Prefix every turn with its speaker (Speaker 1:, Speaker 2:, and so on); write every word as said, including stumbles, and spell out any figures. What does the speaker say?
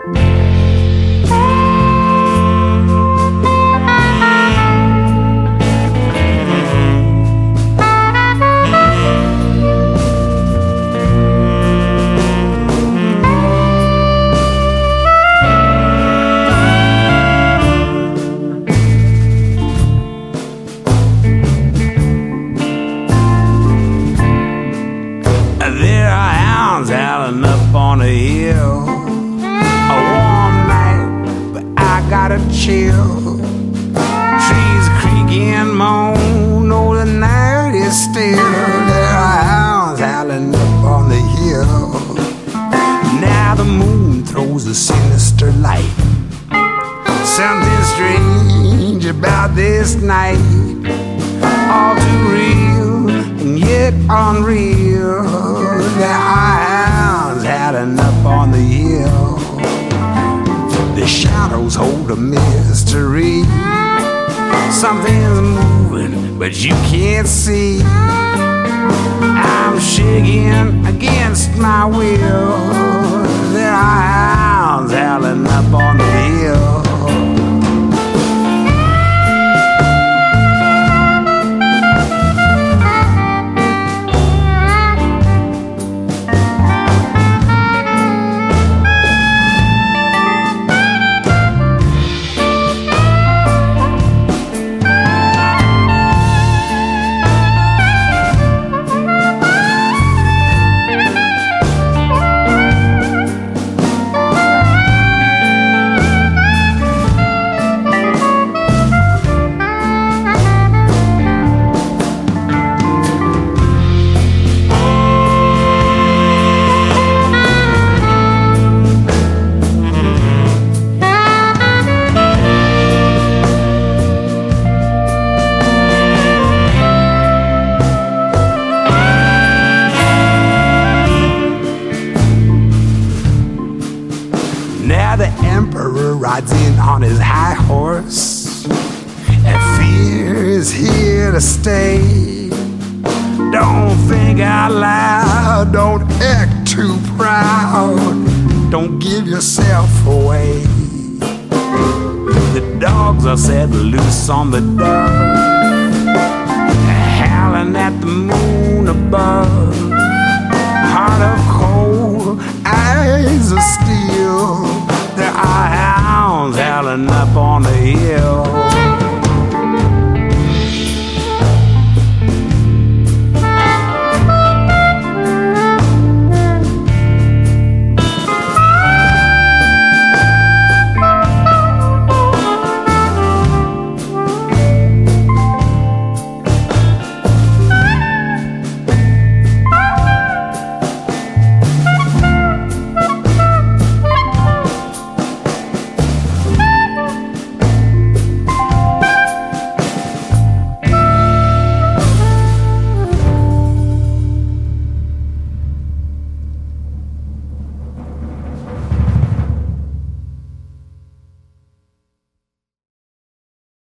Speaker 1: Howling up on a hill, a warm night, but I got a chill. Trees creak and moan, oh, the night is still. There are hounds howling up on the hill. Now the moon throws a sinister light. Something strange about this night, all too real and yet unreal. There are hounds howling up on the hill. The shadows hold a mystery. Something's moving, but you can't see. I'm shaking against my will. There are hounds howling up on the hill. Now the emperor rides in on his high horse, and fear is here to stay. Don't think out loud, don't act too proud, don't give yourself away. The dogs are set loose on the dove, howling at the moon above. Heart of coal, eyes of steel,